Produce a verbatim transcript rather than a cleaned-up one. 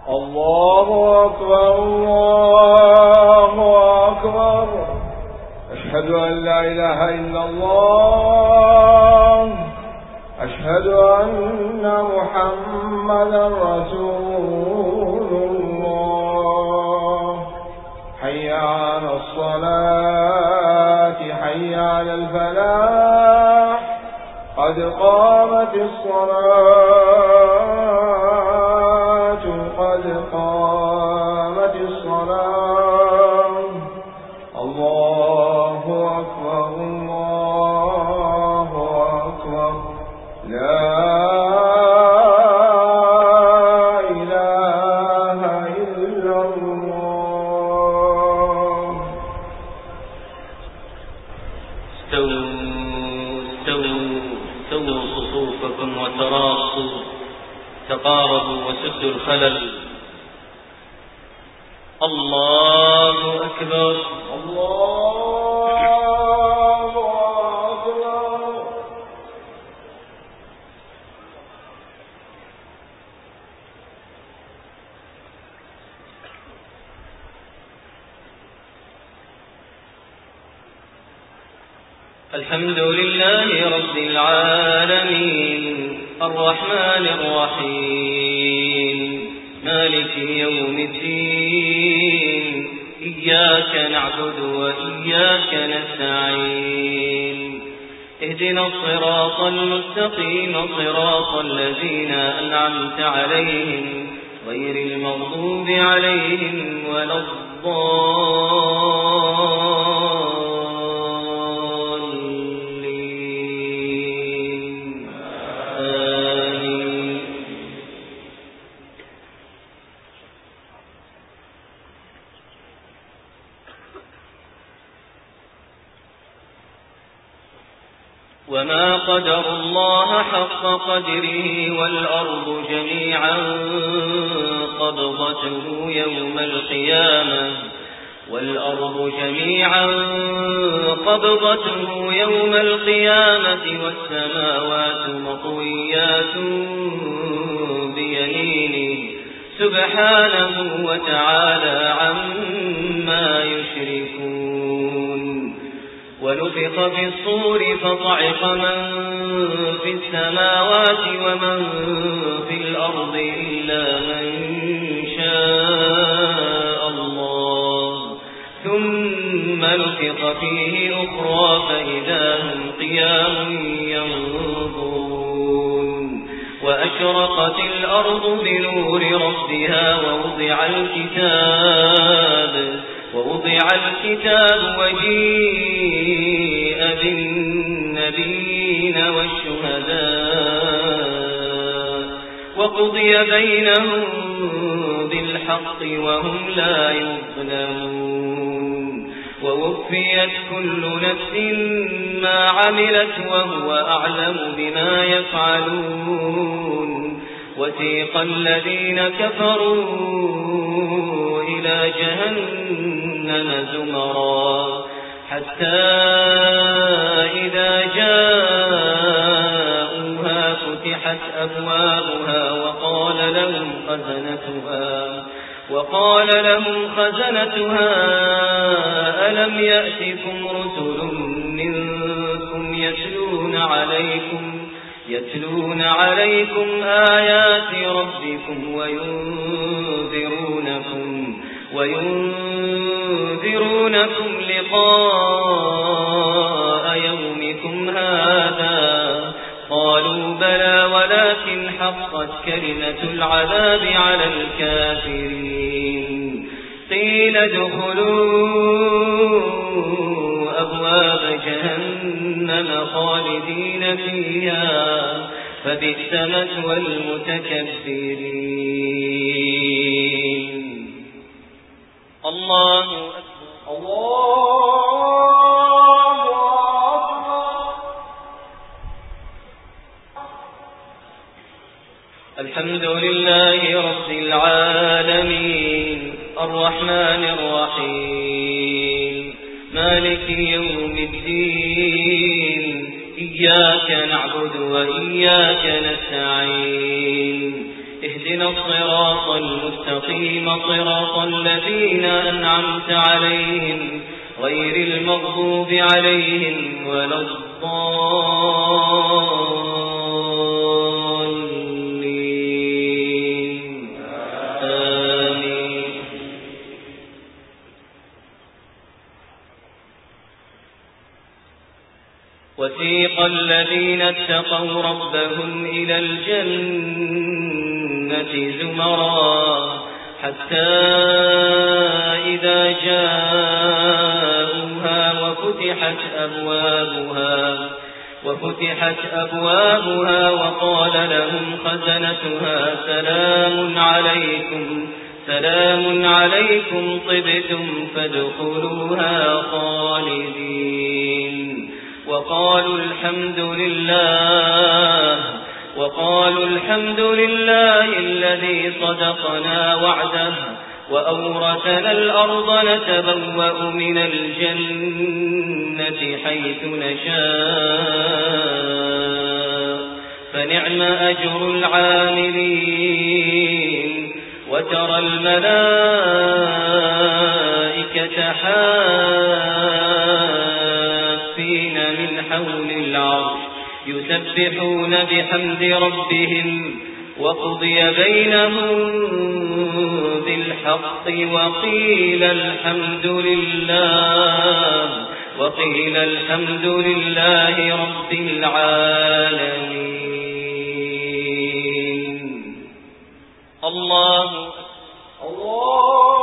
الله أكبر الله أكبر أشهد أن لا إله إلا الله أشهد أن محمدا رسول الله حي على الصلاة حي على الفلاح قد قامت الصلاة قد قامت الصلاة الله أكبر الله أكبر لا إله إلا الله استووا استووا استووا صفوفكم وتراصوا تقاربوا وسدوا الخلل الله أكبر الله أكبر الحمد لله رب العالمين الرحمن الرحيم مالك يوم الدين إياك نعبد وإياك نستعين اهدنا الصراط المستقيم صراط الذين أنعمت عليهم غير المغضوب عليهم ولا الضالين آمين. وما قدر الله حق قدره والأرض جميعا قبضته يوم القيامة والأرض جميعا قبضته يوم القيامة والسماوات مطويات بيمينه سبحانه وتعالى عما يشركون ونفخ في الصور فصعق من في السماوات ومن في الأرض إلا من شاء الله ثم نفخ فيه أخرى فإذا هم قيام ينظرون وأشرقت الأرض بنور ربها ووضع الكتاب ووضع الكتاب وجيء بالنبيين والشهداء وقضي بينهم بالحق وهم لا يظلمون ووفيت كل نفس ما عملت وهو أعلم بما يفعلون وسيق الذين كفروا إلى جهنم زمرا حتى إذا جاءوها فتحت أبوابها وقال لهم خزنتها وقال لهم خزنتها ألم يأتكم رسل منكم يتلون عليكم يتلون عليكم آيات ربكم وينذرونكم وينذرونكم لقاء يومكم هذا قالوا بلى ولكن حقت كلمة العذاب على الكافرين قيل ادخلوا أبواب جهنم خالدين فيها فبئس مثوى المتكبرين الله أكبر الله أكبر الحمد لله رب العالمين الرحمن الرحيم مالك يوم الدين إياك نعبد وإياك نستعين اهدنا الصراط الصراط المستقيم صراط الذين أنعمت عليهم غير المغضوب عليهم ولا الضالين آمين. وسيق الذين اتقوا ربهم إلى الجنة زمرا حتى إذا جاءوها وفتحت أبوابها وفتحت أبوابها وقال لهم خزنتها سلام عليكم سلام عليكم طبتم فادخلوها خالدين وقالوا الحمد لله وقالوا الحمد لله الذي صدقنا وعده وأورثنا الأرض نتبوأ من الجنة حيث نشاء فنعم أجر العاملين وترى الملائكة حافين من حول العرش يسبحون بحمد ربهم وقضي بينهم بالحق وقيل الحمد لله وقيل الحمد لله رب العالمين. الله الله